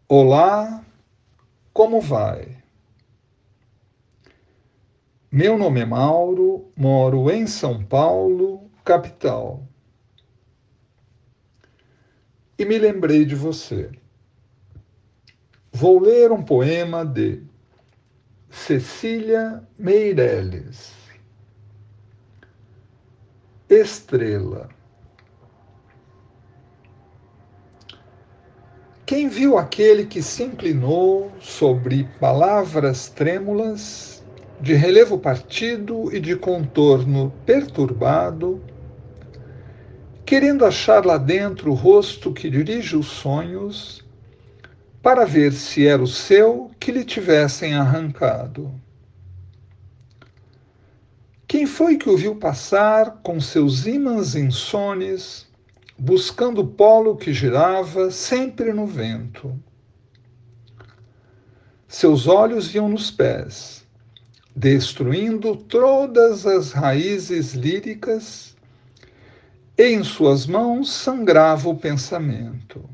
Olá, como vai? Meu nome é Mauro, moro em São Paulo, capital. E me lembrei de você. Vou ler um poema de Cecília Meirelles. Estrela. Quem viu aquele que se inclinou sobre palavras trêmulas, de relevo partido e de contorno perturbado, querendo achar lá dentro o rosto que dirige os sonhos, para ver se era o seu que lhe tivessem arrancado? Quem foi que o viu passar com seus ímãs insones, buscando o polo que girava sempre no vento? Seus olhos iam nos pés, destruindo todas as raízes líricas, e em suas mãos sangrava o pensamento.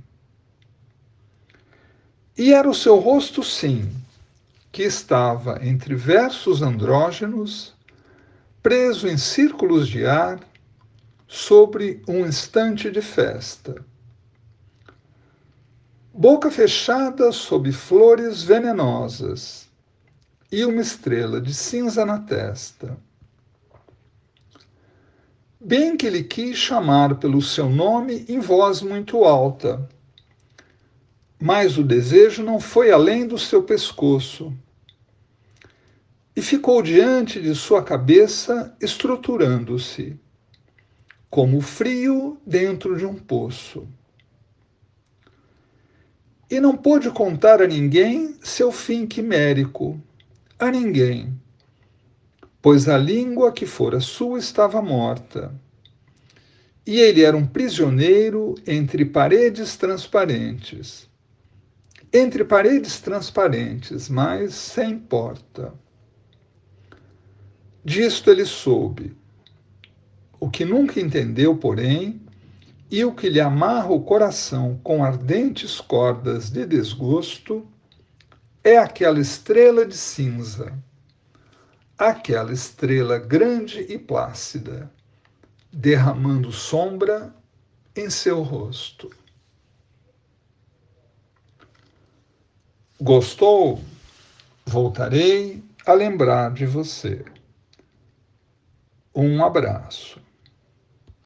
E era o seu rosto, sim, que estava entre versos andrógenos, preso em círculos de ar, sobre um instante de festa. Boca fechada sob flores venenosas e uma estrela de cinza na testa. Bem que ele quis chamar pelo seu nome em voz muito alta, mas o desejo não foi além do seu pescoço e ficou diante de sua cabeça, estruturando-se, como o frio dentro de um poço. E não pôde contar a ninguém seu fim quimérico, a ninguém, pois a língua que fora sua estava morta, e ele era um prisioneiro entre paredes transparentes, mas sem porta. Disto ele soube, o que nunca entendeu, porém, e o que lhe amarra o coração com ardentes cordas de desgosto, é aquela estrela de cinza, aquela estrela grande e plácida, derramando sombra em seu rosto. Gostou? Voltarei a lembrar de você. Um abraço.